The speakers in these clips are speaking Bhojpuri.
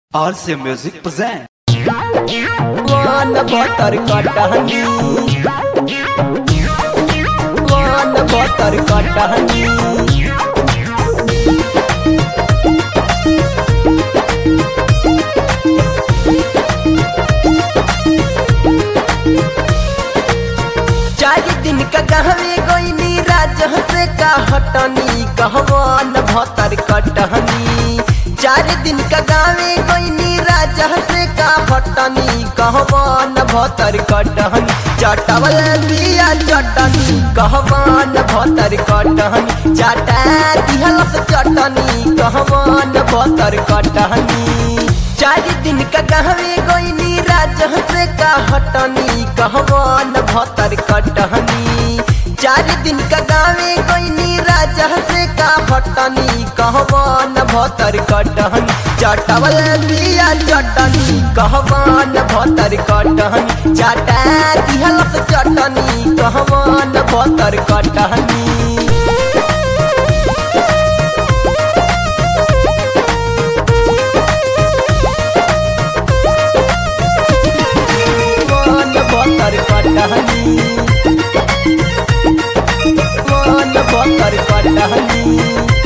RC Music present. One butter honey. One butter honey. चार दिन का गहवे गोइनी राजह से का हटनी कहवान भतर कटहनी। चार दिन का गावे गोइनी राजह से का हटनी कहवान भतर कटहनी। चटवल दिया चटनी कहवान भतर कटहनी। चाटा दिहलस चटनी कहवान भतर कटहनी। चार दिन का गहवे गोइनी राजह से का हटनी कहवान भतर कटहनी। चार दिन का गावे गोइनी राजह से का हटनी कहवान भतर कटहनी। चटवल दिया चटनी कहवान भतर कटहनी। चाटा दिहलस चटनी कहवान भतर कटहनी। भतर कटहनी। भतर कटहनी।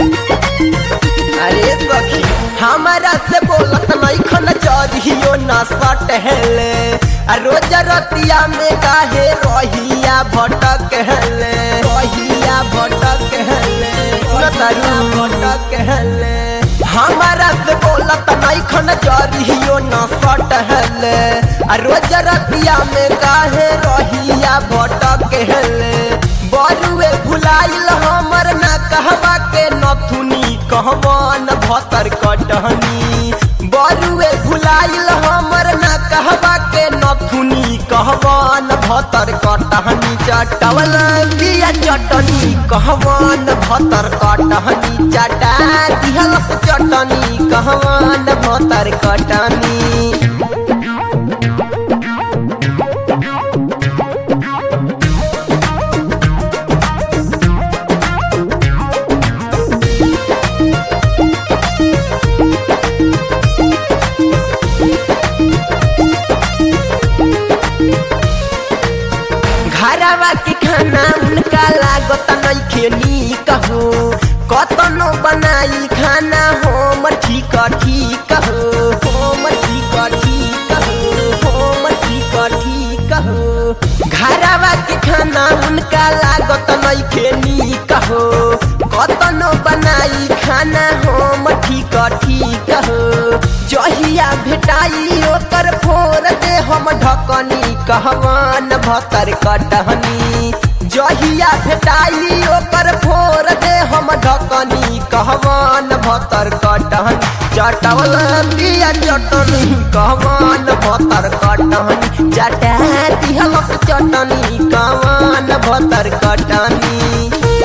अरे सखी हमारा से बोलत नहीं खन चढ़ियो न सटहले। रोज रतिया में काहे रहिया भटक हेले। रहिया भटक हेले। सुनतरू भटक हेले। हमारा से बोलत नहीं खन चढ़ियो न सटहले। रोज रतिया में काहे रहिया भटक हेले। बरुए भुलाइल हमर ना कहवा के नथुनी कहवान भतर कटहनी। बरुए भुलाइल हमर ना कहवा के नथुनी कहवान भतर कटहनी। चटवल दिया चटनी कहवान भतर कटहनी। चाटा दिहलस चटनी कहवान भतर कटहनी। घरवा के खाना उनका लागत नइखे नीक हो। कतनो बनाई खाना हम ठीक ठीक हो। हम ठीक ठीक हो। हम ठीक ठीक हो। घरवा के खाना उनका लागत नइखे नीक हो। कतनो बनाई खाना हम ठीक ठीक हो। जहिया भेटाई ओकर फोर दे हम ढकनी कहवान भतर कटहनी। जहिया भेटाई ओकर फोर दे हम ढकनी कहवान भतर कटहनी। चटवल दिया चटनी कहवान भतर कटहनी। चाटा दिहलस चटनी कहवान भतर कटहनी।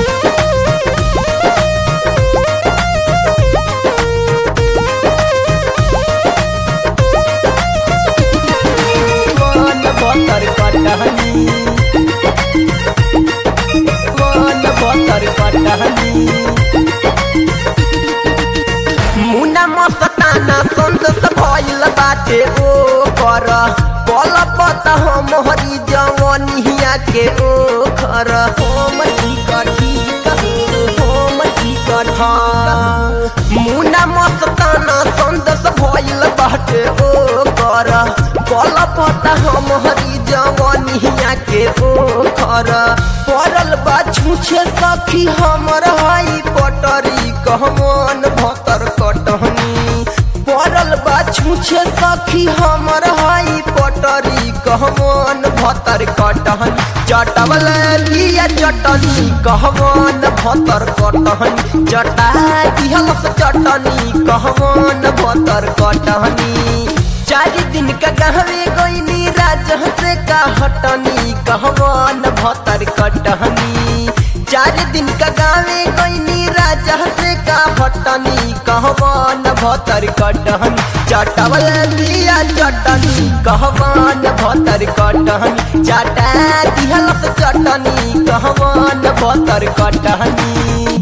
भतर कटहनी। भतर कटहनी। मुना मस्ताना संतोष भइल बाटे ओ कर। पलपत हम हरी जवनिया के ओ खर। हम ठीक ठीक हो। हम ठीक ठीक। मुना मस्ताना संतोष भइल बाटे ओ कर। पलपत हम हरी जवनिया के ओ खर। पड़ल बा छूछे सखी हमर हई पटरी कहवान भतर कटहनी। पड़ल बा छूछे सखी हमर हई पटरी कहवान भतर कटहनी। चटवल दिया चटनी कहवान भतर कटहनी। चटा दिहलस चटनी कहवान भतर कटहनी। चार दिन का गहवे गोइनी राजह से का हटनी कहवान भतर कटहनी। चार दिन का गावे गोइनी राजह से का हटनी कहवान भतर कटहनी। चटवल दिया चटनी कहवान भतर कटहनी। चाटा दिहलस चटनी कहवान भतर कटहनी।